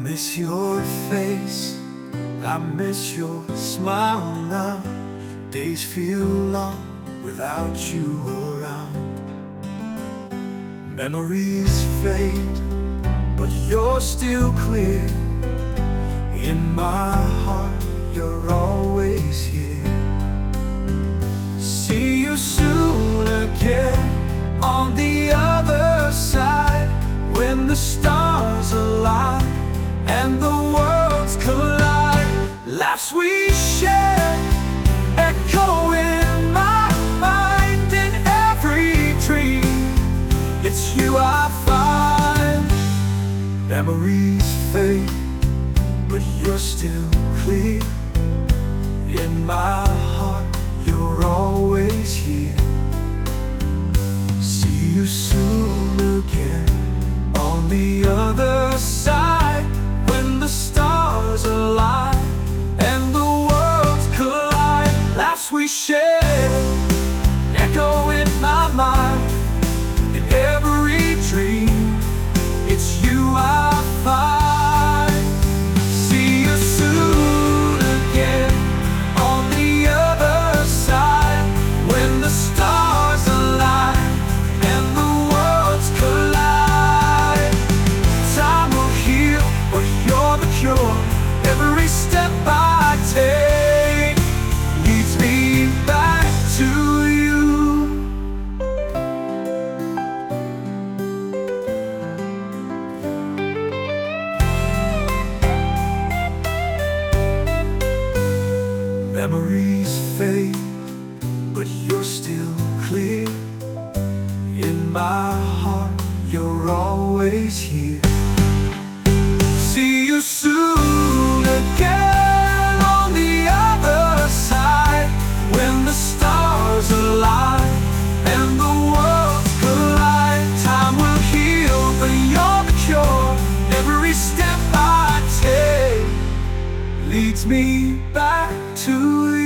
miss your face, I miss your smile now. Days feel long without you around. Memories fade, but you're still clear. In my heart, you're always here. See you soon again on the other side, when the stars align and the worlds collide. Laughs we share echo in my mind. In every dream, it's you I find. Memories fade, but you're still clear. In my heart, you're always here. See you soon again on the other side, when the stars align and the worlds collide. Laughs we share echo in my mind. In every dream, it's you I find. See you soon again on the other side, when the stars align and the worlds collide. Time will heal, but you're the cure. Every step I take leads me back to you. Memories fade, but you're still clear. In my heart, you're always here. See you soon again on the other side, when the stars align and the worlds collide. Time will heal, but you're the cure. Every step I take leads me back to you.